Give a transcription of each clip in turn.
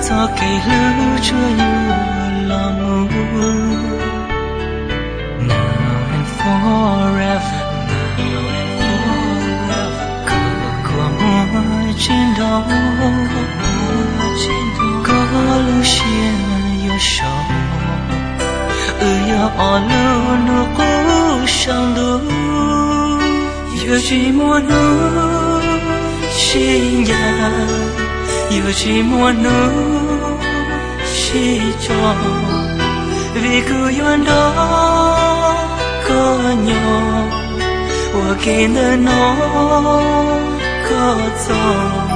cho cây lứa chúa như lòng mù now and forever có mùa trên đó có lưu xiên yêu sầu yêu ở lưu nó cố sang đủ yêu chỉ muốn nuôi xin nhà yêu chỉ muốn nuôi xin cho vì cứ yêu đó có nhau và khi nó có gió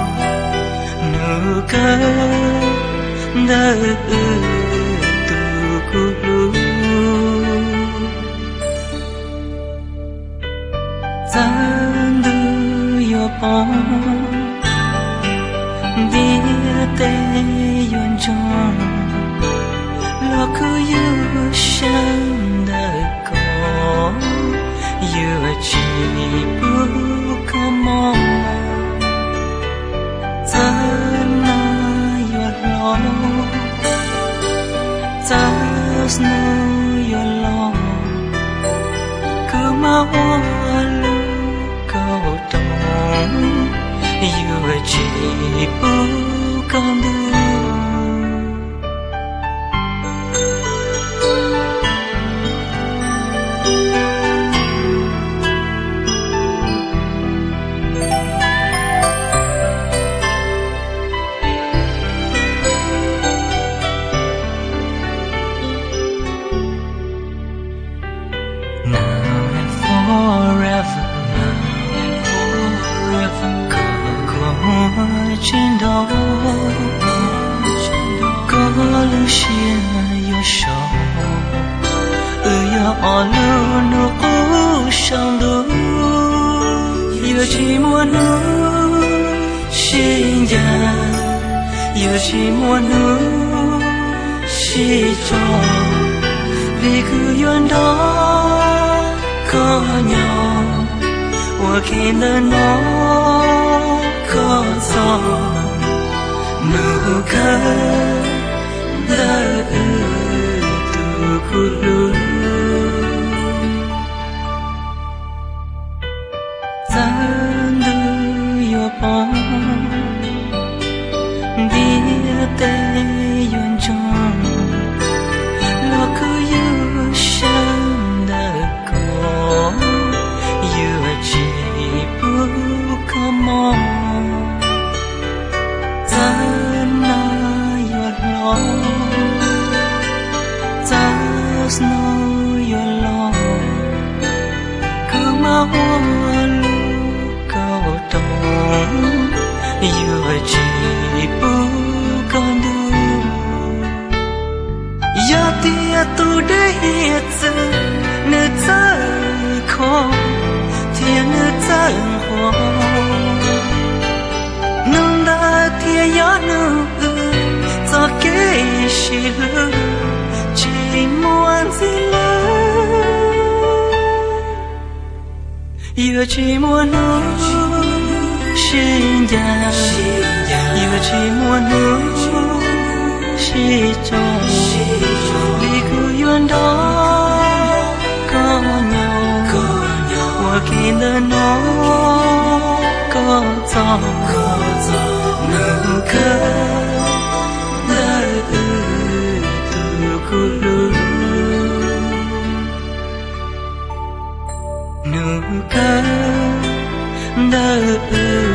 nụ cười đã từ cũ dáng đưa yêu bóng đi tê yon trong lo cứ yêu sáng đời có yêu chỉ bu có mong tan na yêu lo tan nu yêu lo cứ mau lu cầu đông yêu chỉ bu con đưa trên đó có lưu xiên yêu sầu yêu ở lưu nó cố sang đủ yêu chỉ muốn nuôi xin nhà yêu chỉ muốn nuôi xin cho vì cứ yêu đó có nhau và khi nó có gió nụ cười đã từ cũ dáng đưa yêu bóng đi tê yon trong lo cứ yêu sáng đời có yêu chỉ bu có mong There's no your love cứ mau lu cầu đông yêu chỉ bu con đưa ya tia tu để hiện giờ nơi ta khó thiên nơi ta khó nung đã tia ya nung cho cái gì luôn chỉ muốn gì lớn yêu chỉ muốn nuôi xin nhà yêu chỉ muốn nuôi xin cho vì cứ yêu đó có nhau và khi nó có gió nụ cười nụ cười đã